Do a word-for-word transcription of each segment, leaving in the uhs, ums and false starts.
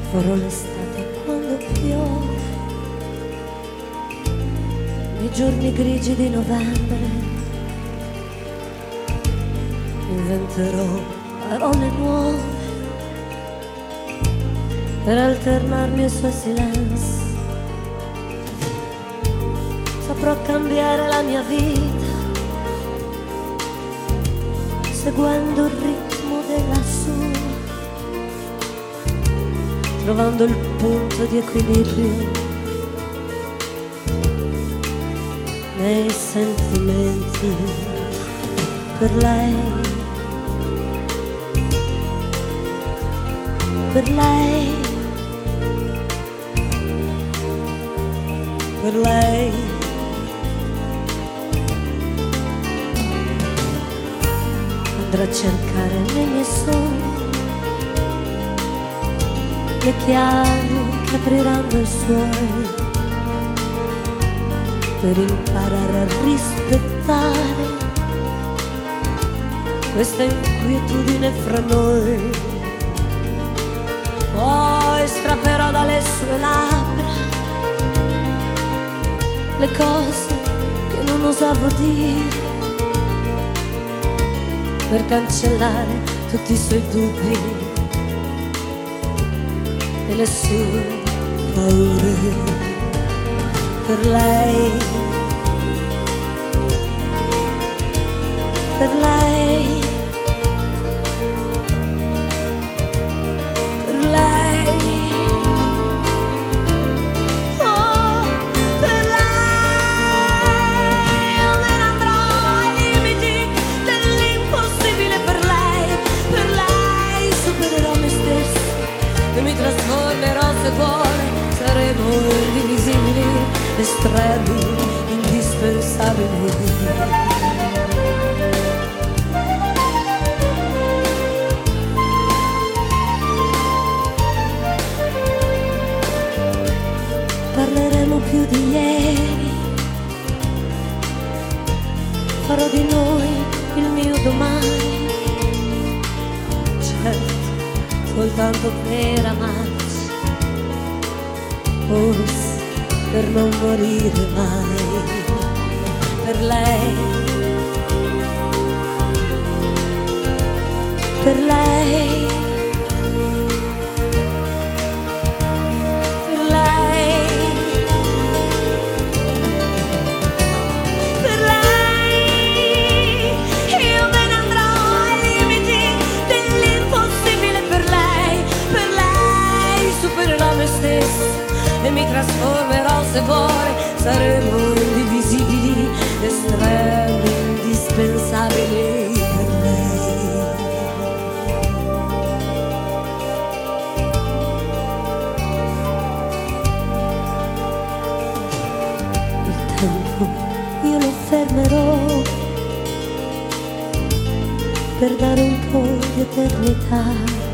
Farò l'estate quando piove, nei giorni grigi di novembre. Inventerò parole nuove per alternarmi ai suoi silenzi. Saprò cambiare la mia vita seguendo il ritmo della sua, trovando il punto di equilibrio nei sentimenti per lei, per lei, per lei. Andrò a cercare nei miei sogni le chiavi che apriranno i suoi, per imparare a rispettare questa inquietudine fra noi. Poi strapperò dalle sue labbra le cose che non osavo dire, per cancellare tutti i suoi dubbi e le sue paure. Per lei, per lei, per lei, oh, per lei. Io me ne andrò ai limiti dell'impossibile per lei, per lei supererò me stesso e mi trasformerò se vuole. Saremo indivisibili, estremi, indispensabili. Parleremo più di ieri, farò di noi il mio domani, certo, soltanto per amarci, forse per non morire mai. Per lei, per lei, per lei, per lei. Io me ne andrò ai limiti dell'impossibile per lei, per lei supererò me stesso e mi trasformerò se vuole. Saremo indivisibili, estremi, indispensabili per lei. Il tempo io lo fermerò per dare un po' di eternità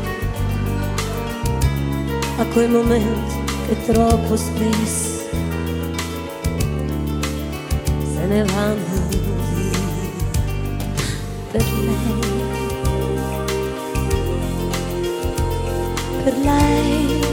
a quei momenti che troppo spesso se ne vanno via. Per lei, per lei.